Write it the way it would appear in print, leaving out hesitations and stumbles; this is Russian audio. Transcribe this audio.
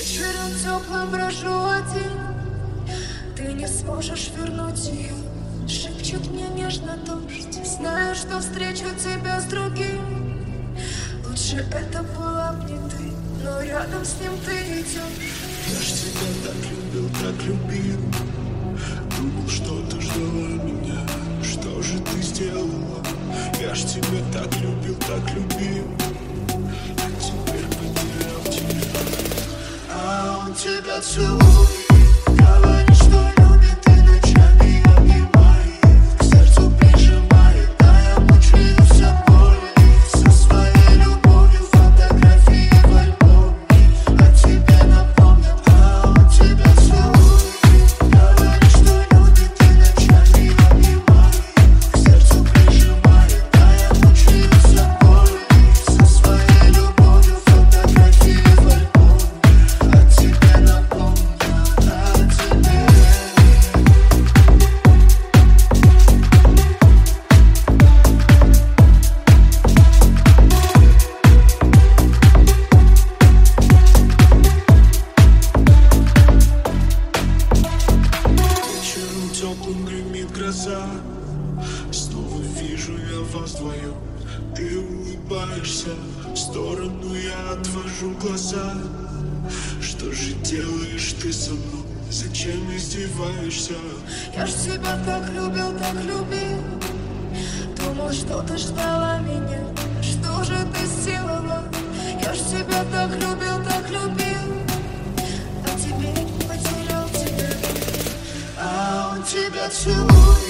Вечером теплым брожу один, ты не сможешь вернуть ее. Шепчет мне нежно дождь, знаю, что встречу тебя с другим. Лучше это была б не ты, но рядом с ним ты идешь. Я ж тебя так любил. Думал, что ты ждала меня. Что же ты сделала? Я ж тебя так любил. А теперь потерял тебя. А он тебя целует, говорит, что любит и ночами обнимает, к сердцу прижимает, а я мучаю собой. Со своей любовью фотографии в альбоме о тебе напомнят. А он тебя целует, говорит, что любит и ночами обнимает, к сердцу прижимает, а я мучаю собой. Со своей любовью фотографии в альбоме о тебе напомнят, о тебе. Вечером теплым гремит гроза. Снова вижу я вас вдвоем. Ты улыбаешься, в сторону я отвожу глаза. Что же делаешь ты со мной? Зачем издеваешься? Я ж тебя так любил. Думал, что ты ждала меня. Что же ты сделала? Я ж тебя так любил. А теперь потерял тебя. А он тебя целует.